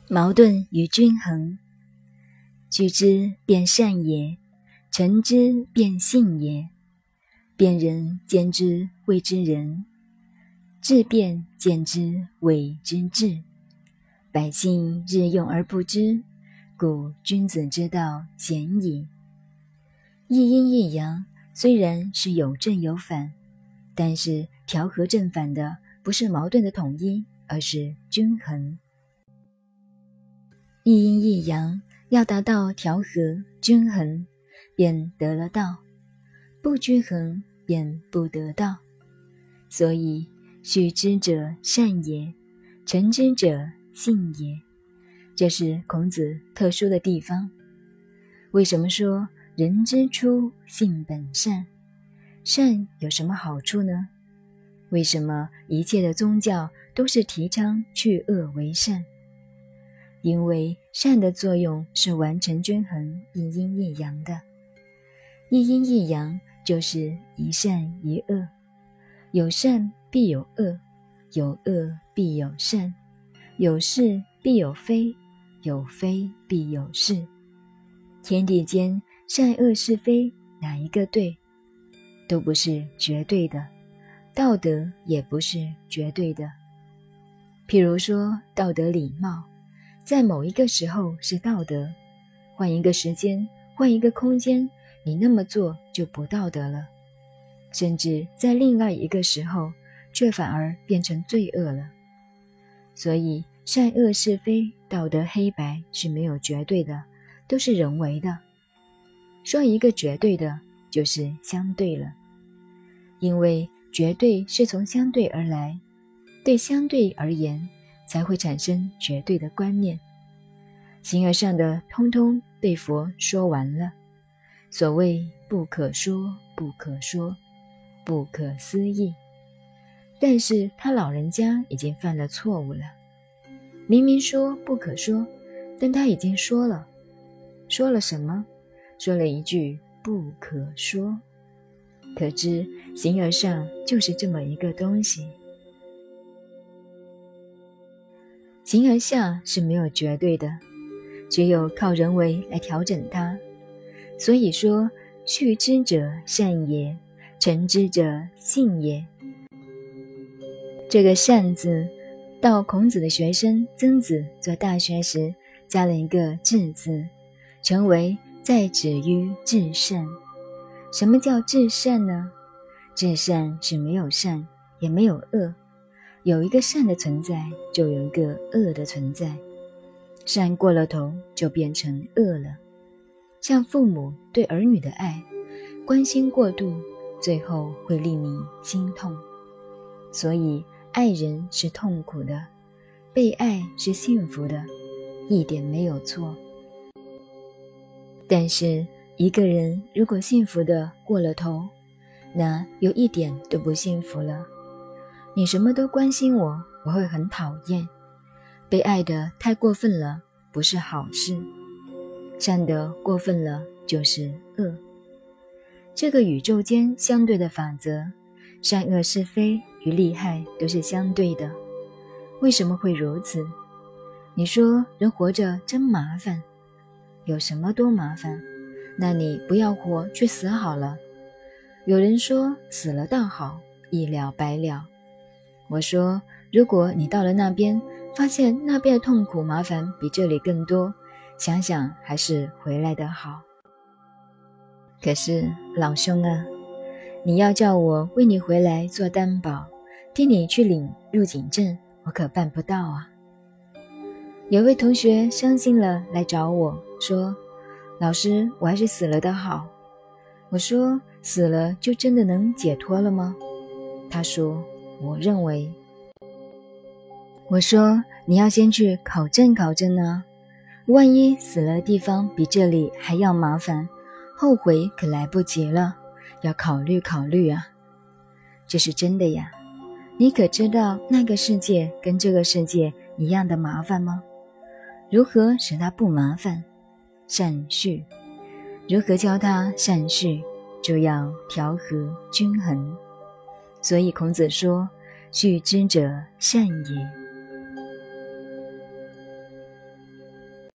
矛盾与均衡。举之辩善也，陈之辩信也。辩人见之谓之仁，治辩见之谓之智。百姓日用而不知，故君子之道鲜矣。一阴一阳虽然是有正有反，但是调和正反的不是矛盾的统一，而是均衡。一阴一阳要达到调和均衡，便得了道；不均衡便不得道。所以许之者善也，陈之者信也。这是孔子特殊的地方。为什么说人之初性本善？善有什么好处呢？为什么一切的宗教都是提倡去恶为善？因为善的作用是完成均衡一阴一阳的。一阴一阳就是一善一恶，有善必有恶，有恶必有善，有是必有非，有非必有是。天地间善恶是非哪一个对，都不是绝对的，道德也不是绝对的。譬如说道德礼貌，在某一个时候是道德，换一个时间，换一个空间，你那么做就不道德了。甚至在另外一个时候，却反而变成罪恶了。所以善恶是非、道德黑白是没有绝对的，都是人为的。说一个绝对的，就是相对了。因为绝对是从相对而来，对相对而言，才会产生绝对的观念。形而上的通通被佛说完了。所谓不可说，不可说，不可思议。但是他老人家已经犯了错误了。明明说不可说，但他已经说了。说了什么？说了一句不可说。可知形而上就是这么一个东西。形而下是没有绝对的，只有靠人为来调整它。所以说序之者善也，陈之者信也。这个善字到孔子的学生曾子做大学时加了一个至字，成为在止于至善。什么叫至善呢？至善是没有善也没有恶，有一个善的存在，就有一个恶的存在。善过了头就变成恶了。像父母对儿女的爱，关心过度，最后会令你心痛。所以爱人是痛苦的，被爱是幸福的，一点没有错。但是一个人如果幸福的过了头，那有一点都不幸福了。你什么都关心我，我会很讨厌。被爱的太过分了，不是好事。善的过分了，就是恶。这个宇宙间相对的法则，善恶是非与利害都是相对的。为什么会如此？你说人活着真麻烦，有什么多麻烦？那你不要活，去死好了。有人说死了倒好，一了百了。我说如果你到了那边，发现那边的痛苦麻烦比这里更多，想想还是回来的好。可是老兄啊，你要叫我为你回来做担保，替你去领入境证，我可办不到啊。有位同学伤心了来找我说，老师，我还是死了的好。我说死了就真的能解脱了吗？他说我认为。我说你要先去考证考证啊，万一死了的地方比这里还要麻烦，后悔可来不及了，要考虑考虑啊。这是真的呀。你可知道那个世界跟这个世界一样的麻烦吗？如何使它不麻烦？善序。如何教它善序？就要调和均衡。所以孔子说，序之者善也。